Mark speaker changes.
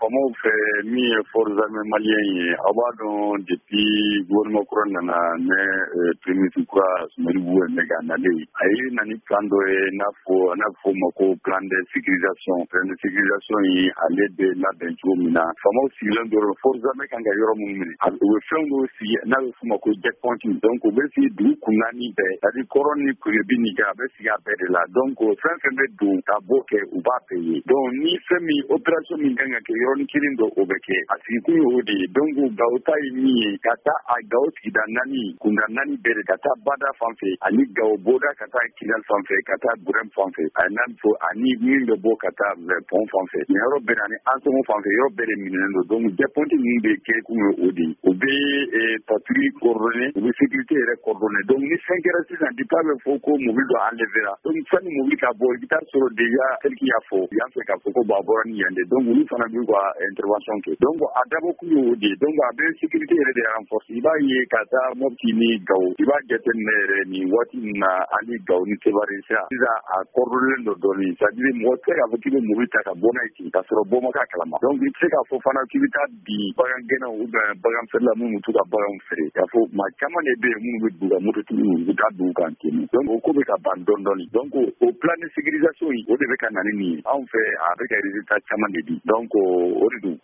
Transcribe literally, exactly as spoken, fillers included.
Speaker 1: faamaw fɛ min ye forces armées malien ye a b'a dɔn depuis gouvernement kura nana ne premier ministre kura Sumani Buru Mɛga nalen a ye na ni plan dɔ ye n'a fɔ n'a fɔ ma ko plan de sécurisation plan de sécurisation ye ale bɛ labɛn cogo min na faamaw sigilen dɔrɔn forces armées kan ka yɔrɔ minnu minɛ u bɛ fɛn dɔw sigi n'a bɛ f'o ma ko checkpoint donc u bɛ sigi dugu kun naani bɛɛ c'est-à-dire kɔrɔ ni Kurebi ni Ga a bɛ sigi a bɛɛ de la donc fɛn fɛn bɛ don ka bɔ kɛ u b'a bɛɛ ye donc ni fɛn min opération min kan ka kɛ yɔrɔnin kelen dɔ o bɛ kɛ a sigikun ye o de ye donc Gao ta ye min ye ka taa a Gao sigida naani kunda naani bɛɛ de ka taa Bada fan fɛ ani Gao Boda ka taa Kidal fan fɛ ka taa Burem fan fɛ a n'a fɔ ani min bɛ bɔ ka taa Pont fan fɛ nin yɔrɔ bɛɛ ani Ansongo fan fɛ yɔrɔ bɛɛ de minɛnen don donc checkpoint ninnu bɛ kɛ kun ye o de ye u bɛ patrouille coordonner u bɛ sécurité yɛrɛ coordonner donc ni fɛn kɛra sisan depuis a bɛ fɔ ko mobile dɔ enlevera donc sani mobile ka bɔ i bɛ taa sɔrɔ déjà tel qu'il y'a fɔ yan fɛ k'a fɔ ko bon a bɔra ni yan de donc olu fana b'u ka intervention kɛ donc a dabɔ kun ye o de ye donc a bɛ sécurité yɛrɛ de renforcer i b'a ye ka taa Mopti ni Gao i b'a jateminɛ yɛrɛ nin waati min na ani Gao ni Tewari sira sisan a coordonner dɔ dɔɔnin c'est-à-dire mɔgɔ tɛ se k'a fɔ k'i bɛ mobile ta ka bɔ n'a ye ten k'a sɔrɔ bɔ ma k'a kalama donc i tɛ se k'a fɔ fana k'i bɛ taa bi bagan gɛnnaw ou bien bagan feerela minnu bɛ to ka baganw feere k'a fɔ maa caman de bɛ yen minnu bɛ don ka mototigiw u bɛ taa don kan ten donc o ko bɛ ka ban dɔɔnin dɔɔnin donc o plan de sécurisation o de bɛ ka na ni nin ye anw fɛ a bɛ ka résultat caman de di donc o de don